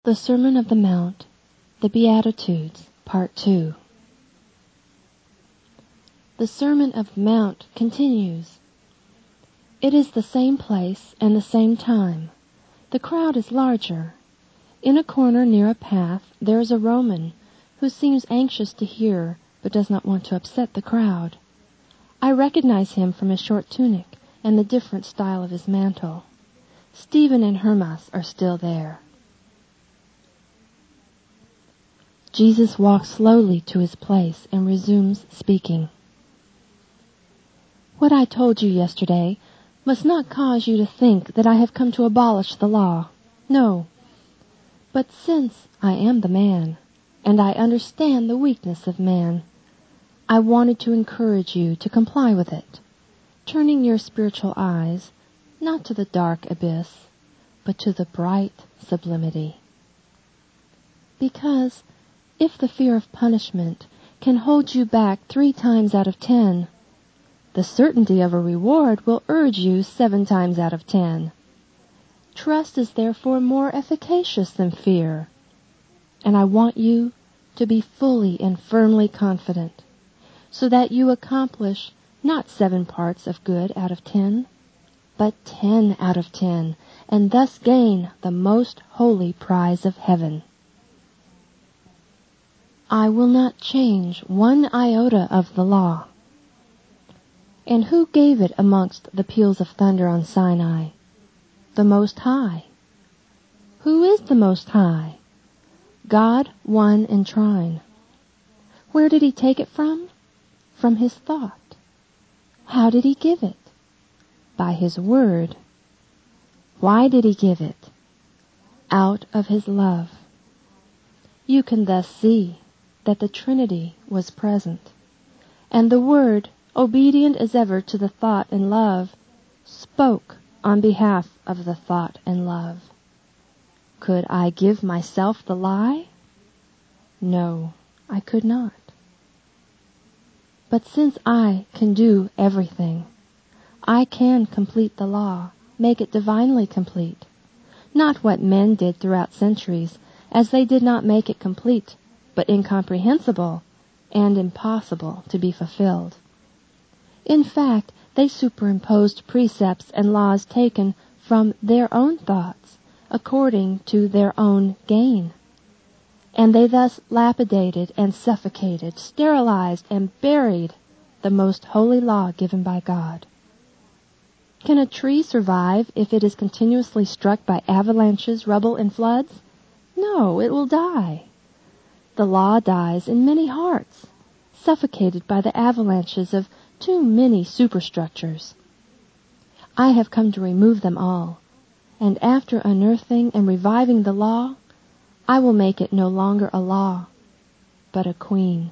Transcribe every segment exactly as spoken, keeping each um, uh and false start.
The Sermon of the Mount, the Beatitudes, Part two. The Sermon of the Mount continues. It is the same place and the same time. The crowd is larger. In a corner near a path there is a Roman who seems anxious to hear but does not want to upset the crowd. I recognize him from his short tunic and the different style of his mantle. Stephen and Hermas are still there. Jesus walks slowly to his place and resumes speaking. What I told you yesterday must not cause you to think that I have come to abolish the law. No. But since I am the man, and I understand the weakness of man, I wanted to encourage you to comply with it, turning your spiritual eyes not to the dark abyss, but to the bright sublimity. Because if the fear of punishment can hold you back three times out of ten, the certainty of a reward will urge you seven times out of ten. Trust is therefore more efficacious than fear, and I want you to be fully and firmly confident, so that you accomplish not seven parts of good out of ten, but ten out of ten, and thus gain the most holy prize of heaven. I will not change one iota of the law. And who gave it amongst the peals of thunder on Sinai? The Most High. Who is the Most High? God, one and trine. Where did he take it from? From his thought. How did he give it? By his word. Why did he give it? Out of his love. You can thus see that the Trinity was present, and the Word, obedient as ever to the thought and love, spoke on behalf of the thought and love. Could I give myself the lie? No, I could not. But since I can do everything, I can complete the law, make it divinely complete, not what men did throughout centuries, as they did not make it complete, but incomprehensible and impossible to be fulfilled. In fact, they superimposed precepts and laws taken from their own thoughts, according to their own gain. And they thus lapidated and suffocated, sterilized and buried the most holy law given by God. Can a tree survive if it is continuously struck by avalanches, rubble, and floods? No, it will die. The law dies in many hearts, suffocated by the avalanches of too many superstructures. I have come to remove them all, and after unearthing and reviving the law, I will make it no longer a law, but a queen.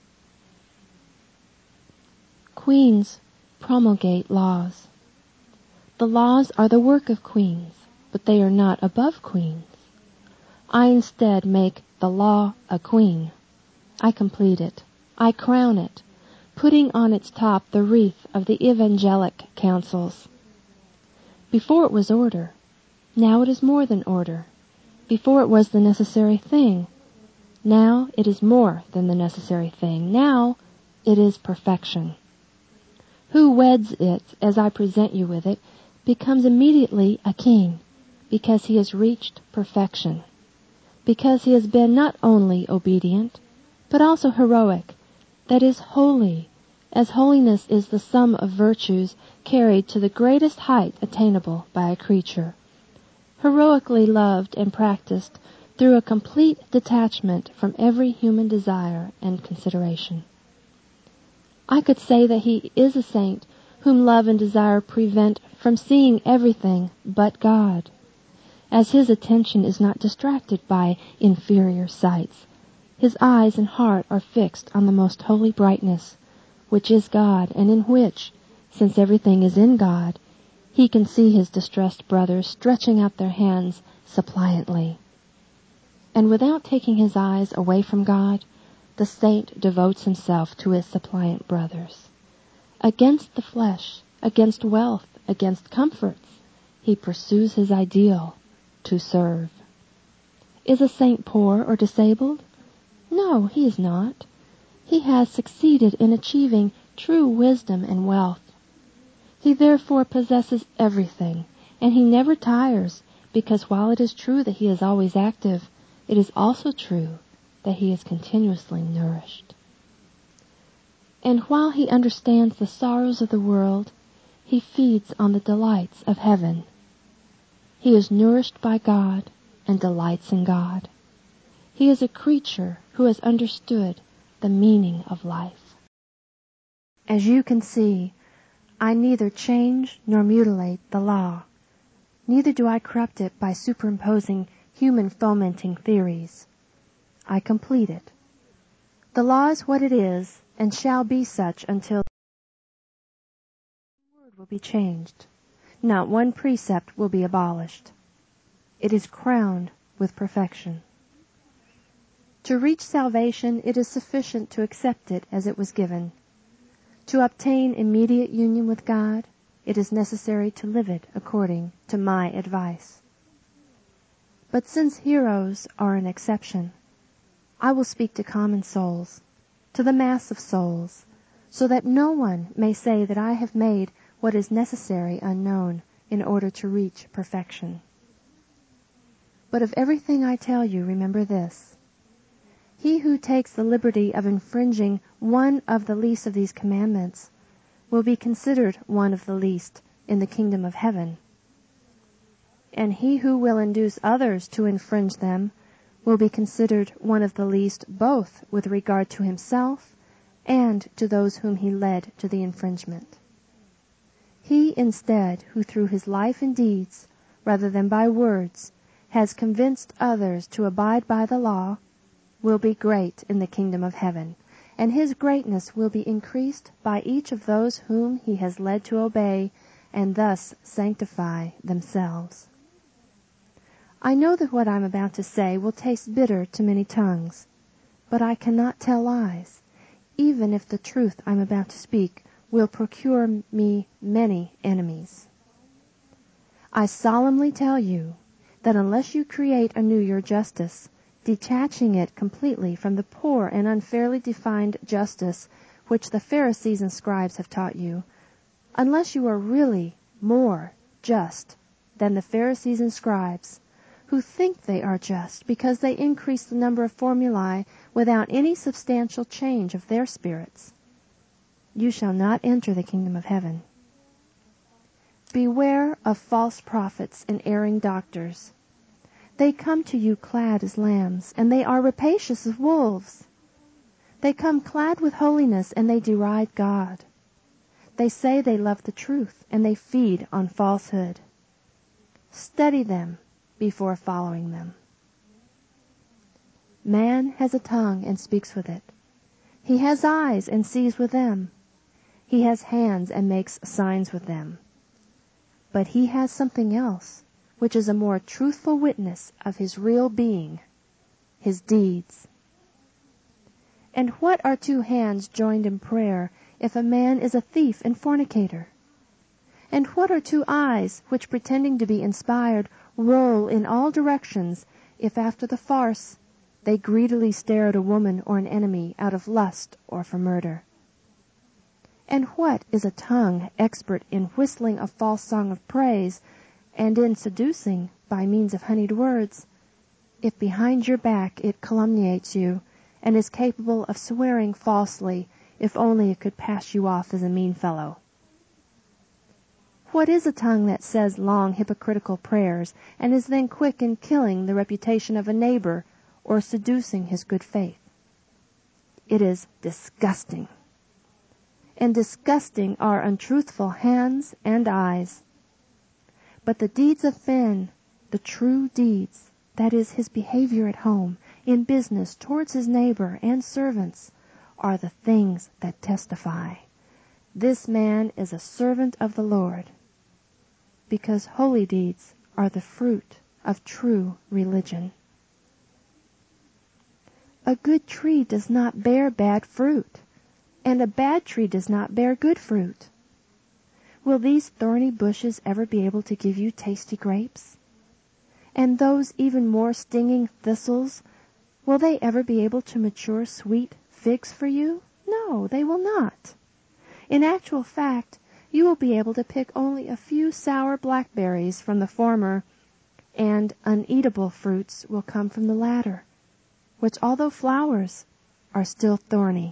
Queens promulgate laws. The laws are the work of queens, but they are not above queens. I instead make the law a queen. I complete it. I crown it, putting on its top the wreath of the evangelic counsels. Before it was order. Now it is more than order. Before it was the necessary thing. Now it is more than the necessary thing. Now it is perfection. Who weds it as I present you with it becomes immediately a king, because he has reached perfection, because he has been not only obedient, but also heroic, that is holy, as holiness is the sum of virtues carried to the greatest height attainable by a creature, heroically loved and practiced through a complete detachment from every human desire and consideration. I could say that he is a saint whom love and desire prevent from seeing everything but God, as his attention is not distracted by inferior sights. His eyes and heart are fixed on the most holy brightness, which is God, and in which, since everything is in God, he can see his distressed brothers stretching out their hands suppliantly. And without taking his eyes away from God, the saint devotes himself to his suppliant brothers. Against the flesh, against wealth, against comforts, he pursues his ideal, to serve. Is a saint poor or disabled? No, he is not. He has succeeded in achieving true wisdom and wealth. He therefore possesses everything, and he never tires, because while it is true that he is always active, it is also true that he is continuously nourished. And while he understands the sorrows of the world, he feeds on the delights of heaven. He is nourished by God and delights in God. He is a creature who has understood the meaning of life. As you can see, I neither change nor mutilate the law. Neither do I corrupt it by superimposing human fomenting theories. I complete it. The law is what it is and shall be such until the word will be changed. Not one precept will be abolished. It is crowned with perfection. To reach salvation, it is sufficient to accept it as it was given. To obtain immediate union with God, it is necessary to live it according to my advice. But since heroes are an exception, I will speak to common souls, to the mass of souls, so that no one may say that I have made what is necessary unknown in order to reach perfection. But of everything I tell you, remember this. He who takes the liberty of infringing one of the least of these commandments will be considered one of the least in the kingdom of heaven. And he who will induce others to infringe them will be considered one of the least both with regard to himself and to those whom he led to the infringement. He instead who through his life and deeds, rather than by words, has convinced others to abide by the law, will be great in the kingdom of heaven, and his greatness will be increased by each of those whom he has led to obey and thus sanctify themselves. I know that what I am about to say will taste bitter to many tongues, but I cannot tell lies, even if the truth I am about to speak will procure me many enemies. I solemnly tell you that unless you create anew your justice, detaching it completely from the poor and unfairly defined justice which the Pharisees and scribes have taught you, unless you are really more just than the Pharisees and scribes, who think they are just because they increase the number of formulae without any substantial change of their spirits, you shall not enter the kingdom of heaven. Beware of false prophets and erring doctors. They come to you clad as lambs, and they are rapacious as wolves. They come clad with holiness, and they deride God. They say they love the truth, and they feed on falsehood. Study them before following them. Man has a tongue and speaks with it. He has eyes and sees with them. He has hands and makes signs with them. But he has something else, which is a more truthful witness of his real being, his deeds. And what are two hands joined in prayer if a man is a thief and fornicator? And what are two eyes which, pretending to be inspired, roll in all directions if after the farce they greedily stare at a woman or an enemy out of lust or for murder? And what is a tongue expert in whistling a false song of praise and in seducing by means of honeyed words, if behind your back it calumniates you, and is capable of swearing falsely if only it could pass you off as a mean fellow? What is a tongue that says long hypocritical prayers, and is then quick in killing the reputation of a neighbor or seducing his good faith? It is disgusting. And disgusting are untruthful hands and eyes. But the deeds of men, the true deeds, that is, his behavior at home, in business, towards his neighbor and servants, are the things that testify. This man is a servant of the Lord, because holy deeds are the fruit of true religion. A good tree does not bear bad fruit, and a bad tree does not bear good fruit. Will these thorny bushes ever be able to give you tasty grapes? And those even more stinging thistles, will they ever be able to mature sweet figs for you? No, they will not. In actual fact, you will be able to pick only a few sour blackberries from the former, and uneatable fruits will come from the latter, which, although flowers, are still thorny.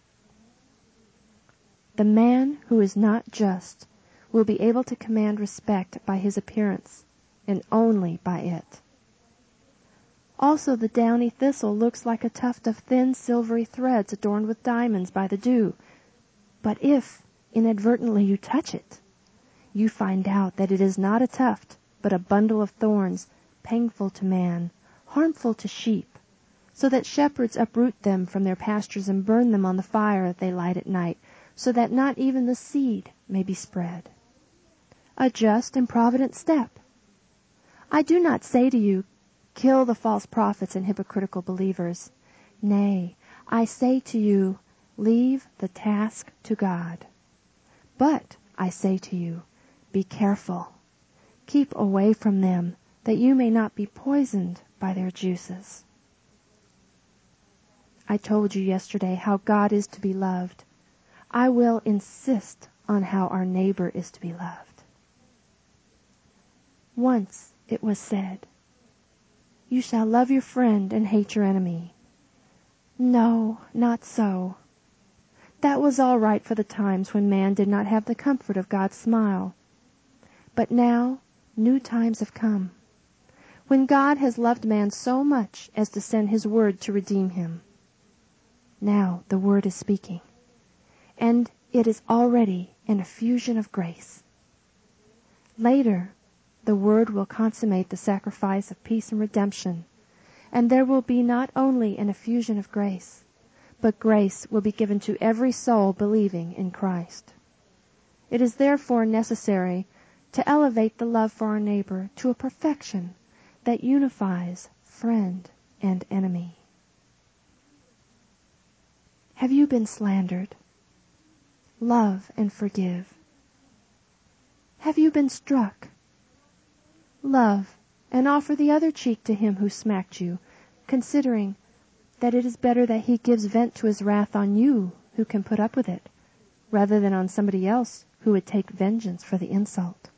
The man who is not just will be able to command respect by his appearance, and only by it. Also the downy thistle looks like a tuft of thin silvery threads adorned with diamonds by the dew. But if inadvertently you touch it, you find out that it is not a tuft, but a bundle of thorns, painful to man, harmful to sheep, so that shepherds uproot them from their pastures and burn them on the fire they light at night, so that not even the seed may be spread. A just and provident step. I do not say to you, kill the false prophets and hypocritical believers. Nay, I say to you, leave the task to God. But, I say to you, be careful. Keep away from them, that you may not be poisoned by their juices. I told you yesterday how God is to be loved. I will insist on how our neighbor is to be loved. Once it was said, you shall love your friend and hate your enemy. No, not so. That was all right for the times when man did not have the comfort of God's smile. But now new times have come, when God has loved man so much as to send his word to redeem him. Now the word is speaking, and it is already an effusion of grace. Later, the word will consummate the sacrifice of peace and redemption, and there will be not only an effusion of grace, but grace will be given to every soul believing in Christ. It is therefore necessary to elevate the love for our neighbor to a perfection that unifies friend and enemy. Have you been slandered? Love and forgive. Have you been struck? Love, and offer the other cheek to him who smacked you, considering that it is better that he gives vent to his wrath on you who can put up with it, rather than on somebody else who would take vengeance for the insult.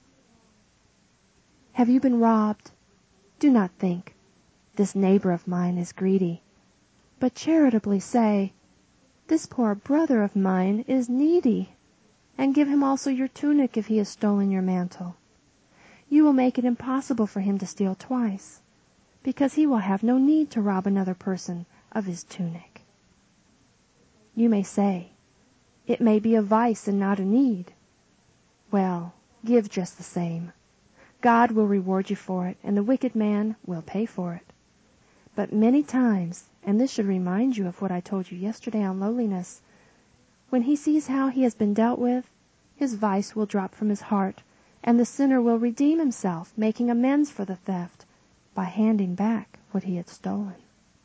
Have you been robbed? Do not think, this neighbor of mine is greedy, but charitably say, this poor brother of mine is needy, and give him also your tunic if he has stolen your mantle. You will make it impossible for him to steal twice, because he will have no need to rob another person of his tunic. You may say, it may be a vice and not a need. Well, give just the same. God will reward you for it, and the wicked man will pay for it. But many times, and this should remind you of what I told you yesterday on lowliness, when he sees how he has been dealt with, his vice will drop from his heart, and the sinner will redeem himself, making amends for the theft by handing back what he had stolen.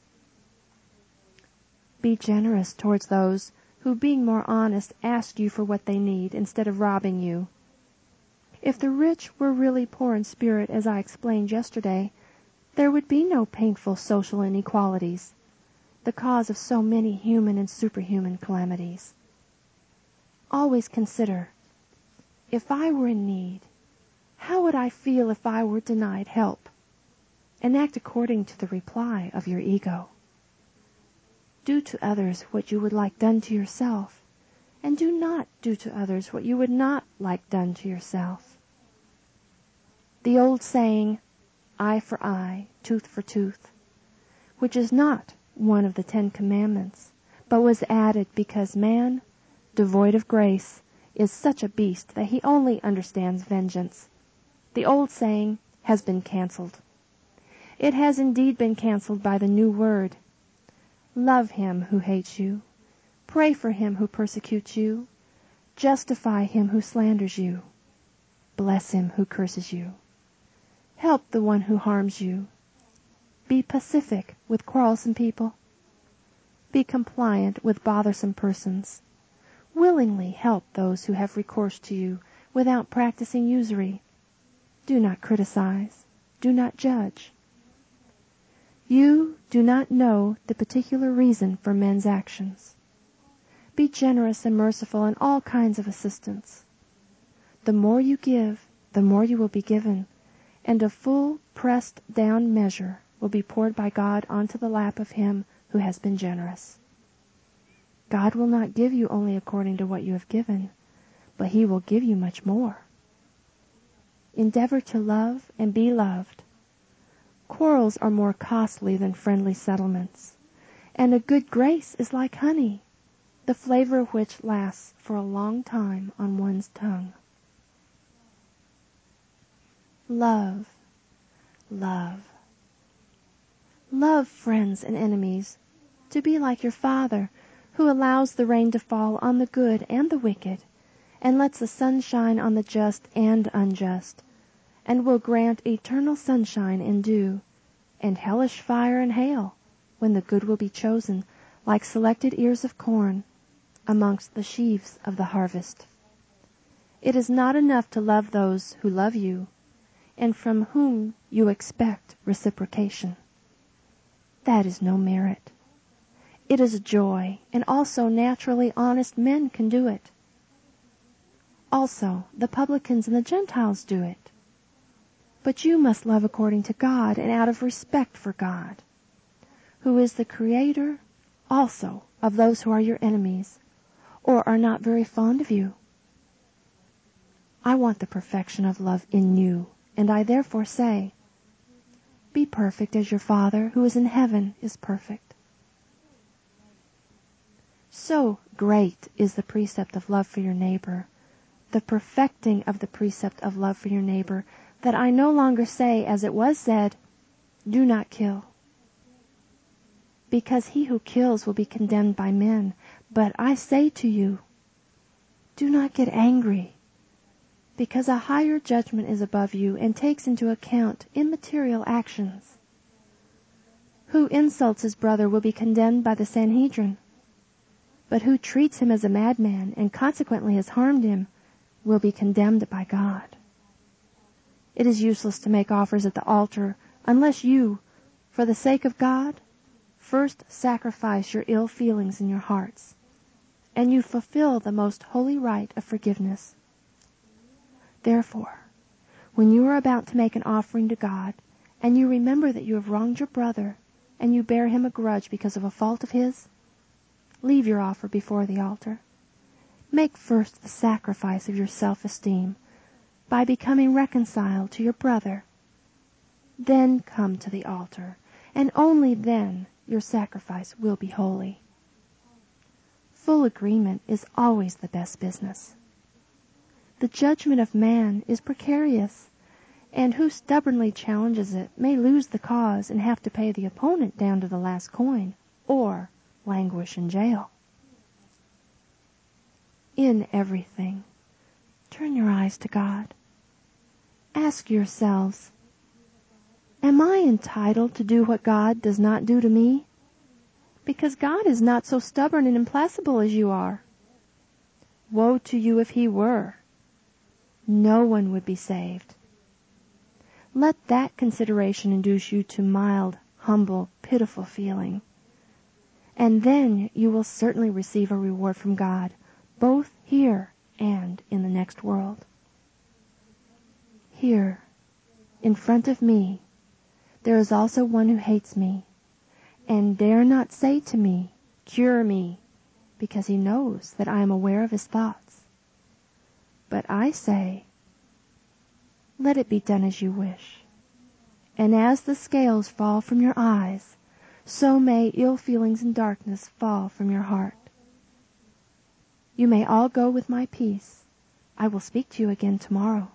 Be generous towards those who, being more honest, ask you for what they need instead of robbing you. If the rich were really poor in spirit, as I explained yesterday, there would be no painful social inequalities, the cause of so many human and superhuman calamities. Always consider, if I were in need, how would I feel if I were denied help? And act according to the reply of your ego. Do to others what you would like done to yourself, and do not do to others what you would not like done to yourself. The old saying, eye for eye, tooth for tooth, which is not one of the Ten Commandments, but was added because man, devoid of grace, is such a beast that he only understands vengeance. The old saying has been cancelled. It has indeed been cancelled by the new word. Love him who hates you. Pray for him who persecutes you. Justify him who slanders you. Bless him who curses you. Help the one who harms you. Be pacific with quarrelsome people. Be compliant with bothersome persons. Willingly help those who have recourse to you without practicing usury. Do not criticize. do not judge. You do not know the particular reason for men's actions. Be generous and merciful in all kinds of assistance. The more you give, the more you will be given, and a full, pressed down measure will be poured by God onto the lap of him who has been generous. God will not give you only according to what you have given, but he will give you much more. Endeavor to love and be loved. Quarrels are more costly than friendly settlements, and a good grace is like honey, the flavor of which lasts for a long time on one's tongue. Love, love. Love friends and enemies, to be like your Father, who allows the rain to fall on the good and the wicked, and lets the sun shine on the just and unjust, and will grant eternal sunshine and dew, and hellish fire and hail, when the good will be chosen, like selected ears of corn, amongst the sheaves of the harvest. It is not enough to love those who love you, and from whom you expect reciprocation. That is no merit. It is a joy, and also naturally honest men can do it. Also, the publicans and the Gentiles do it. But you must love according to God and out of respect for God, who is the Creator also of those who are your enemies, or are not very fond of you. I want the perfection of love in you, and I therefore say, be perfect as your Father who is in heaven is perfect. So great is the precept of love for your neighbor, the perfecting of the precept of love for your neighbor, that I no longer say, as it was said, do not kill. Because he who kills will be condemned by men. But I say to you, do not get angry, because a higher judgment is above you and takes into account immaterial actions. Who insults his brother will be condemned by the Sanhedrin, but who treats him as a madman and consequently has harmed him will be condemned by God. It is useless to make offers at the altar unless you, for the sake of God, first sacrifice your ill feelings in your hearts, and you fulfill the most holy rite of forgiveness. Therefore, when you are about to make an offering to God, and you remember that you have wronged your brother, and you bear him a grudge because of a fault of his, leave your offer before the altar. Make first the sacrifice of your self-esteem by becoming reconciled to your brother. Then come to the altar, and only then your sacrifice will be holy. Full agreement is always the best business. The judgment of man is precarious, and who stubbornly challenges it may lose the cause and have to pay the opponent down to the last coin, or languish in jail. In everything, turn your eyes to God. Ask yourselves, am I entitled to do what God does not do to me? Because God is not so stubborn and implacable as you are. Woe to you if he were. No one would be saved. Let that consideration induce you to mild, humble, pitiful feeling. And then you will certainly receive a reward from God, both here and in the next world. Here, in front of me, there is also one who hates me, and dare not say to me, cure me, because he knows that I am aware of his thoughts. But I say, let it be done as you wish. And as the scales fall from your eyes, so may ill feelings and darkness fall from your heart. You may all go with my peace. I will speak to you again tomorrow.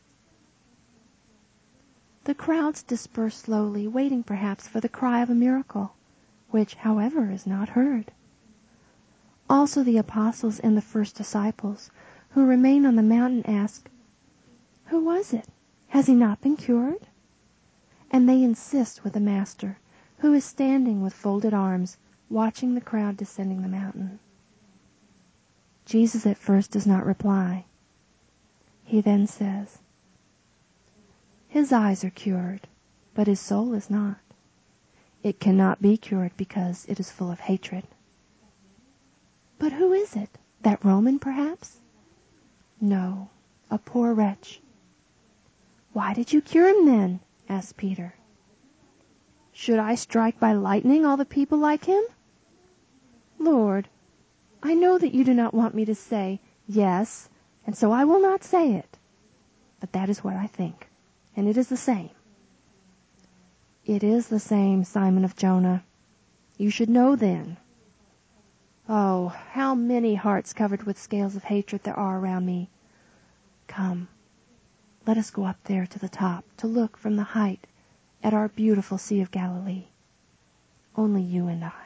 The crowds disperse slowly, waiting perhaps for the cry of a miracle, which, however, is not heard. Also the apostles and the first disciples, who remain on the mountain, ask, who was it? Has he not been cured? And they insist with the Master, who is standing with folded arms, watching the crowd descending the mountain. Jesus at first does not reply. He then says, his eyes are cured. but his soul is not. It cannot be cured because it is full of hatred. But who is it? That Roman, perhaps? No, a poor wretch. Why did you cure him then? Asked Peter. Should I strike by lightning all the people like him? Lord, I know that you do not want me to say yes, and so I will not say it. But that is what I think, and it is the same. It is the same, Simon of Jonah. You should know then. Oh, how many hearts covered with scales of hatred there are around me. Come, let us go up there to the top to look from the height at our beautiful Sea of Galilee. Only you and I.